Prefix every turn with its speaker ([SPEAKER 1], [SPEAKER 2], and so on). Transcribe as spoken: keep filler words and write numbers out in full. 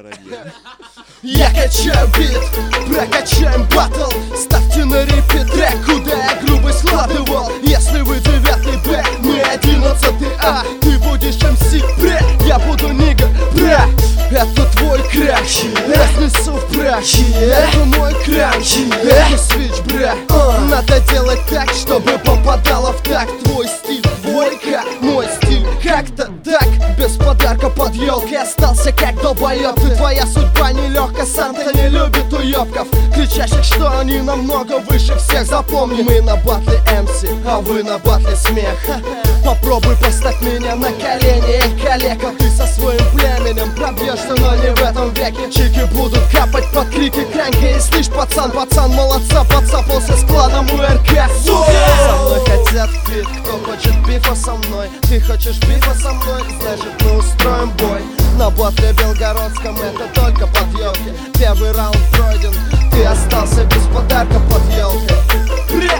[SPEAKER 1] дорогие.
[SPEAKER 2] Я качаю бит, прокачаем батл. Ставьте на репит трек, куда я грубо складывал. Если вы девятый Б, мы одиннадцатый А. Ты будешь эм си, бре, я буду нига, бре. Это твой краш, разнесу в прах. Это мой краш, это свич, бре. Надо делать так, чтобы попадало в такт. Твой стиль, двойка, мой стиль. Как-то так, без подарка под елкой остался как долбоёб. Ты, твоя судьба нелегка, Санта не любит уёбков, кричащих, что они намного выше всех. Запомни, мы на батле эм си, а вы на батле смех. Попробуй поставь меня на колени, эй, калека. Ты со своим племенем пробьешься, но не в этом веке. Чики будут капать под крики крянка. И слышь, пацан, пацан, молодца, подцапался с кланом у эр ка. Со мной хотят бит, кто хочет бифа со мной. Ты хочешь бифа со мной, значит мы устроим бой. На батле Белгородском это только под елки. Первый раунд пройден, ты остался без подарка под елкой.